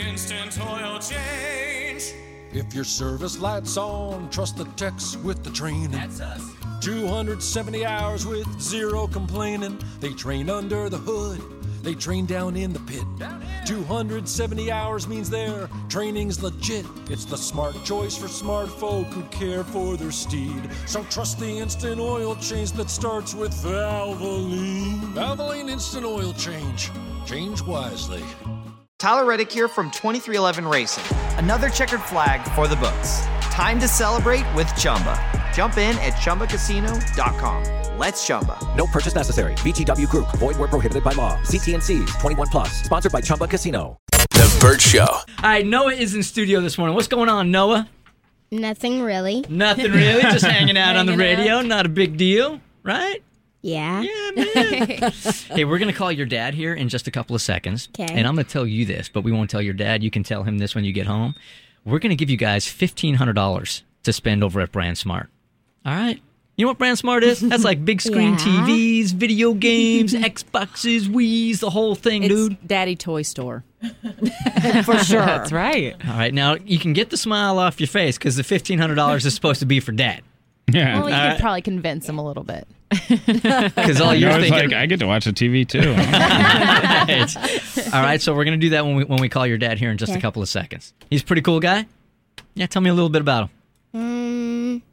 instant oil change. If your service light's on, trust the techs with the training. That's us. 270 hours with zero complaining. They train under the hood. They train down in the pit. 270 hours means their training's legit. It's the smart choice for smart folk who care for their steed. So trust the instant oil change that starts with Valvoline. Valvoline Instant Oil Change. Change wisely. Tyler Reddick here from 2311 Racing. Another checkered flag for the books. Time to celebrate with Chumba. Jump in at ChumbaCasino.com. Let's Chumba. No purchase necessary. VGW Group. Void where prohibited by law. See T&Cs. 21 plus. Sponsored by Chumba Casino. The Burt Show. All right, Noah is in studio this morning. What's going on, Noah? Nothing really. Nothing really. Just hanging out on the radio. Not a big deal, right? Yeah. Yeah, man. Hey, we're going to call your dad here in just a couple of seconds. Okay. And I'm going to tell you this, but we won't tell your dad. You can tell him this when you get home. We're going to give you guys $1,500 to spend over at BrandSmart. All right? You know what BrandSmart is? That's like big screen TVs, video games, Xboxes, Wiis, the whole thing, dude. It's Daddy Toy Store. For sure. That's right. All right, now you can get the smile off your face because the $1,500 is supposed to be for Dad. Yeah. Well, you could probably convince him a little bit. Because all you're thinking, like, I get to watch the TV too. Right. All right, so we're gonna do that when we call your dad here in just a couple of seconds. He's a pretty cool guy. Yeah, tell me a little bit about him.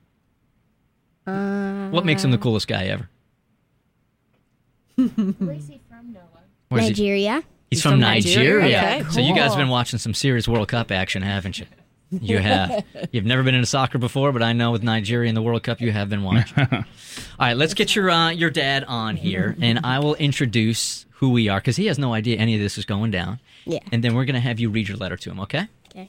What makes him the coolest guy ever? Where's he from, Noah? Nigeria. He's from Nigeria. Okay, So you guys have cool. been watching some serious World Cup action, haven't you? You have. You've never been into soccer before, but I know with Nigeria in the World Cup, you have been watching. All right, let's get your dad on here, and I will introduce who we are, because he has no idea any of this is going down. Yeah. And then we're going to have you read your letter to him, okay? Okay.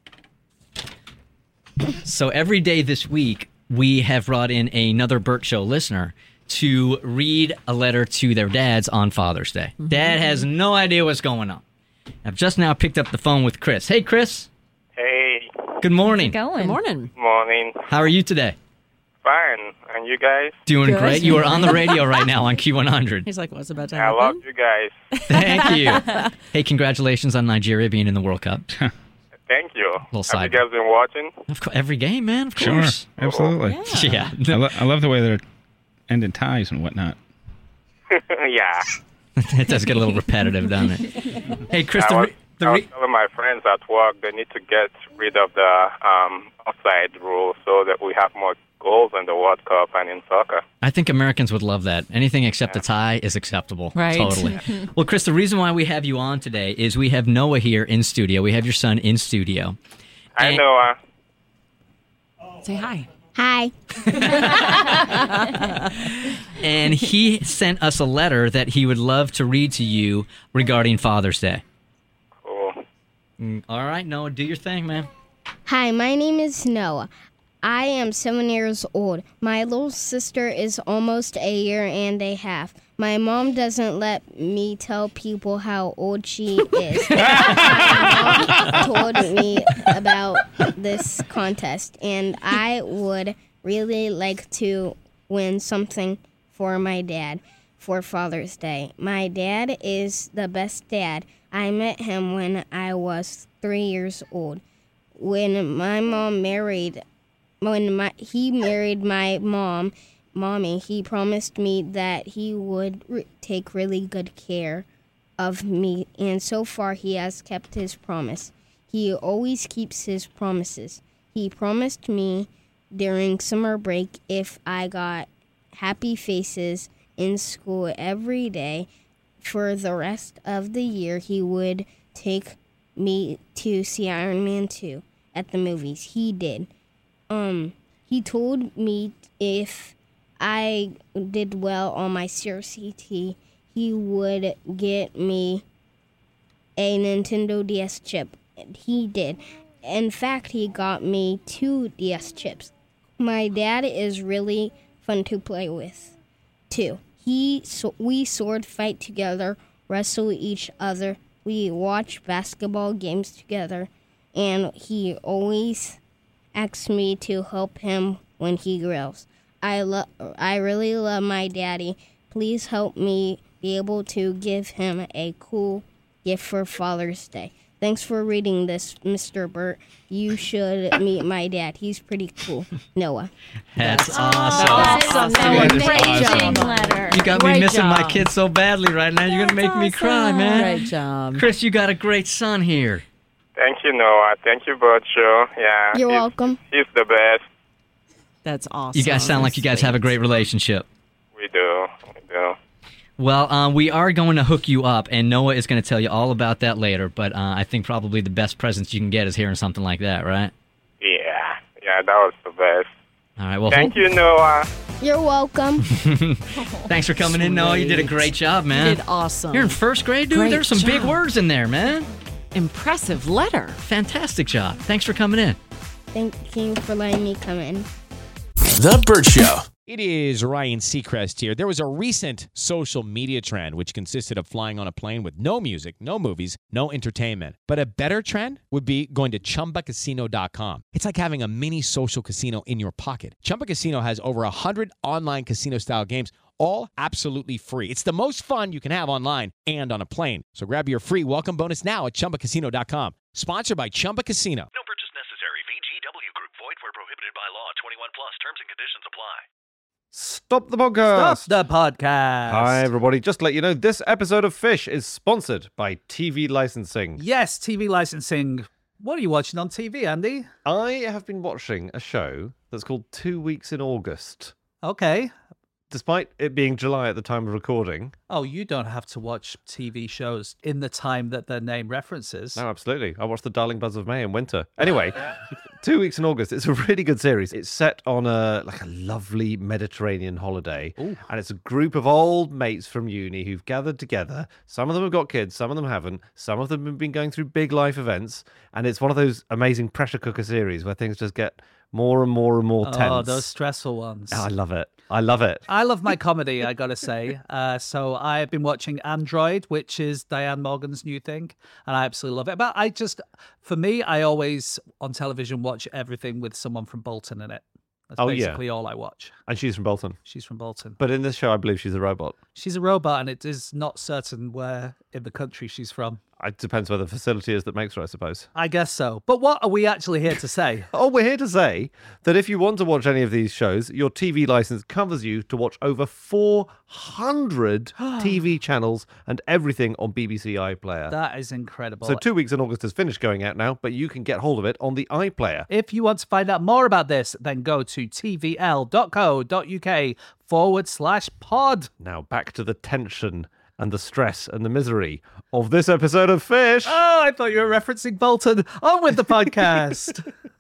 So every day this week, we have brought in another Burt Show listener to read a letter to their dads on Father's Day. Dad has no idea what's going on. I've just now picked up the phone with Chris. Hey, Chris. Hey. Good morning. Good morning. Morning. How are you today? Fine. And you guys? Doing Good. great. You are on the radio right now on Q100. He's like, what's about to I happen? love you guys. Thank you. Hey, congratulations on Nigeria being in the World Cup. Thank you. Little Have side. you guys been watching? Every game, man, of Sure, course. absolutely. Yeah. I love the way they're ending ties and whatnot. Yeah. It does get a little repetitive, doesn't it? Hey, Chris, I was telling my friends at work they need to get rid of the offside rule so that we have more goals in the World Cup and in soccer. I think Americans would love that. Anything except a tie is acceptable. Right. Totally. Well, Chris, the reason why we have you on today is we have Noah here in studio. We have your son in studio. I know. Say hi. Hi. And he sent us a letter that he would love to read to you regarding Father's Day. Cool. All right, Noah, do your thing, man. Hi, my name is Noah. I am 7 years old. My little sister is almost a year and a half. My mom doesn't let me tell people how old she is. My mom told me about this contest, and I would really like to win something for my dad for Father's Day. My dad is the best dad. I met him when I was 3 years old. When my mom married... he married my mommy, he promised me that he would take really good care of me, and so far he has kept his promise. He always keeps his promises. He promised me during summer break if I got happy faces in school every day for the rest of the year, he would take me to see Iron Man 2 at the movies. He did. He told me if I did well on my CRCT, he would get me a Nintendo DS chip. And he did. In fact, he got me 2 DS chips. My dad is really fun to play with, too. We sword fight together, wrestle each other. We watch basketball games together, and he always asks me to help him when he grills. I really love my daddy. Please help me be able to give him a cool gift for Father's Day. Thanks for reading this, Mr. Burt. You should meet my dad. He's pretty cool. Noah. That's That's awesome. Noah. That is Great awesome. job. Letter. You got me Great missing my job. kids so badly right now. You're going to make me cry, man. Great job. Chris, you got a great son here. Thank you, Noah. Thank you, Bud Show. Yeah. You're welcome. He's the best. That's awesome. You guys sound like you guys have a great relationship. We do. We do. Well, we are going to hook you up, and Noah is going to tell you all about that later, but I think probably the best presents you can get is hearing something like that, right? Yeah. Yeah, that was the best. All right, well, Thank you, Noah. You're welcome. thanks for coming in, Noah. You did a great job, man. You did awesome. You're in first grade, dude. Great There's some big job. words in there, man. Impressive letter. Fantastic job. Thanks for coming in. Thank you for letting me come in. The Burt Show. It is Ryan Seacrest here. There was a recent social media trend which consisted of flying on a plane with no music, no movies, no entertainment. But a better trend would be going to ChumbaCasino.com. It's like having a mini social casino in your pocket. Chumba Casino has over 100 online casino-style games, all absolutely free. It's the most fun you can have online and on a plane. So grab your free welcome bonus now at ChumbaCasino.com. Sponsored by Chumba Casino. No purchase necessary. VGW Group. Void where prohibited by law. 21 plus. Terms and conditions apply. Stop the podcast. Stop the podcast. Hi, everybody. Just to let you know, this episode of Fish is sponsored by TV Licensing. Yes, TV licensing. What are you watching on TV, Andy? I have been watching a show that's called 2 Weeks in August. Okay. Despite it being July at the time of recording. Oh, you don't have to watch TV shows in the time that their name references. No, absolutely. I watched The Darling Buzz of May in winter. Anyway, 2 Weeks in August. It's a really good series. It's set on a lovely Mediterranean holiday. Ooh. And it's a group of old mates from uni who've gathered together. Some of them have got kids, some of them haven't. Some of them have been going through big life events. And it's one of those amazing pressure cooker series where things just get more and more and more tense. Oh, those stressful ones. Oh, I love it. I love it. I love my comedy, I gotta say. So I've been watching Android, which is Diane Morgan's new thing, and I absolutely love it. But for me, I always on television watch everything with someone from Bolton in it. That's basically all I watch. And she's from Bolton. She's from Bolton. But in this show, I believe she's a robot. She's a robot, and it is not certain where in the country she's from. It depends where the facility is that makes her, I suppose. I guess so. But what are we actually here to say? Oh, we're here to say that if you want to watch any of these shows, your TV license covers you to watch over 400 TV channels and everything on BBC iPlayer. That is incredible. So 2 Weeks in August has finished going out now, but you can get hold of it on the iPlayer. If you want to find out more about this, then go to tvl.co.uk/pod. Now back to the tension and the stress and the misery of this episode of Fish. Oh, I thought you were referencing Bolton. On with the podcast.